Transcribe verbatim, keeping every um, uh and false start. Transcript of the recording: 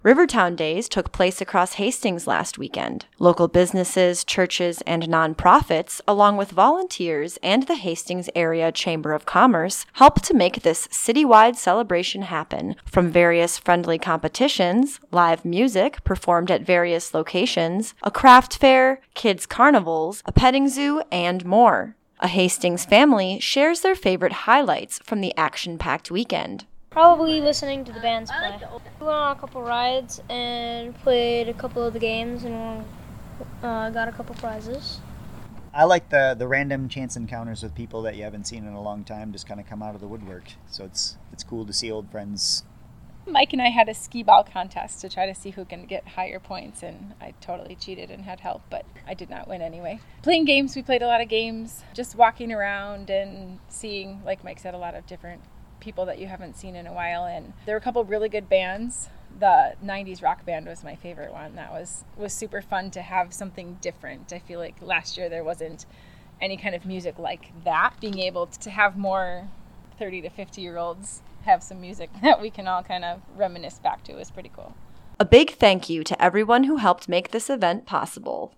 Rivertown Days took place across Hastings last weekend. Local businesses, churches, and nonprofits, along with volunteers and the Hastings Area Chamber of Commerce, helped to make this citywide celebration happen. From various friendly competitions, live music performed at various locations, a craft fair, kids' carnivals, a petting zoo, and more. A Hastings family shares their favorite highlights from the action-packed weekend. Probably listening to the bands play. We went on a couple rides and played a couple of the games and uh, got a couple prizes. I like the the random chance encounters with people that you haven't seen in a long time just kind of come out of the woodwork. So it's it's cool to see old friends. Mike and I had a skee ball contest to try to see who can get higher points, and I totally cheated and had help, but I did not win anyway. Playing games, we played a lot of games, just walking around and seeing, like Mike said, a lot of different people that you haven't seen in a while, and there were a couple really good bands. The nineties rock band was my favorite one. That was was super fun to have something different. I feel like last year there wasn't any kind of music like that. Being able to have more thirty to fifty year olds have some music that we can all kind of reminisce back to is pretty cool. A big thank you to everyone who helped make this event possible.